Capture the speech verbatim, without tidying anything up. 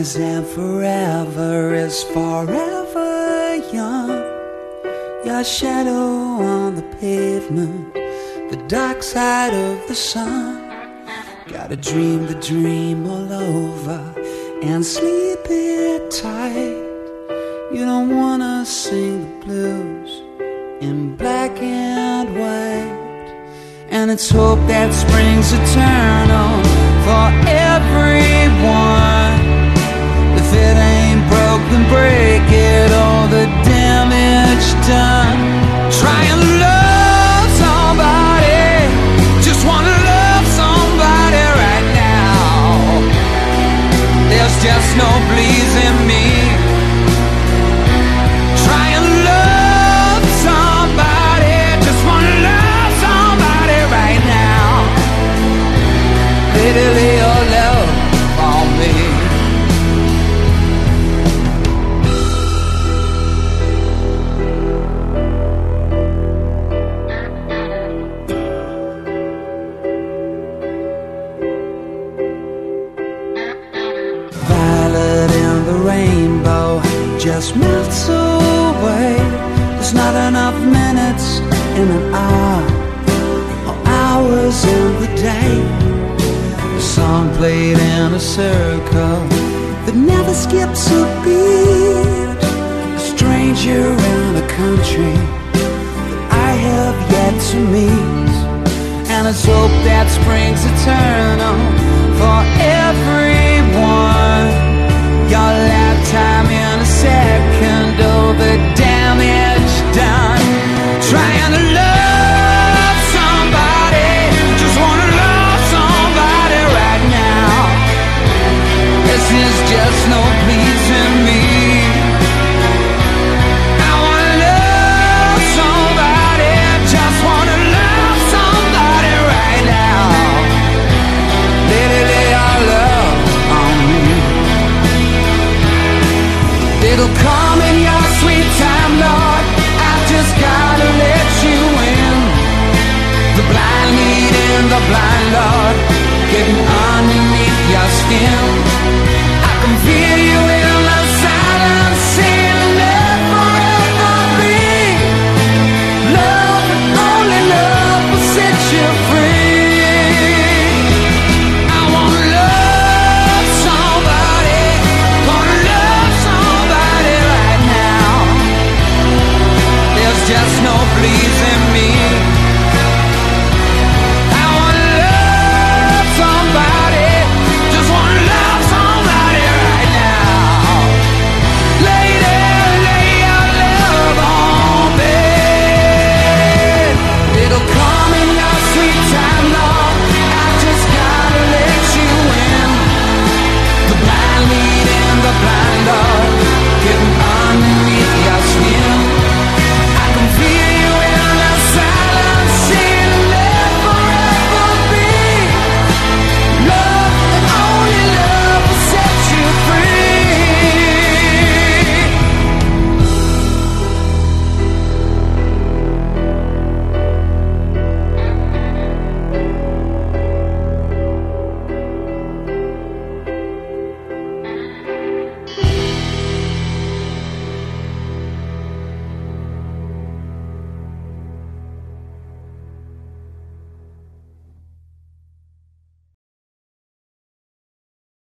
always and forever is forever young. Your shadow on the pavement, the dark side of the sun. Gotta dream the dream all over and sleep it tight. You don't wanna sing the blues in black and white. And it's hope that springs eternal for everyone. If it ain't broke, then break it, all the damage done. Try and love somebody, just wanna love somebody right now. There's just no pleasing me. Try and love somebody, just wanna love somebody right now. Lady, lay your love on me. Violet in the rainbow just melts away. There's not enough minutes in an hour or hours in the day. A song played in a circle that never skips a beat. A stranger in a country that I have yet to meet. And it's hope that springs eternal for everyone. Your lifetime in a second, oh the damage done. Trying to love somebody, just wanna love somebody right now. This is just no pleasing me. I wanna love somebody, just wanna love somebody right now. Lady, lay your love on me. It'll come in your sweet time, Lord. I've just gotta let you in. The blind leading the blind, Lord, getting underneath your skin.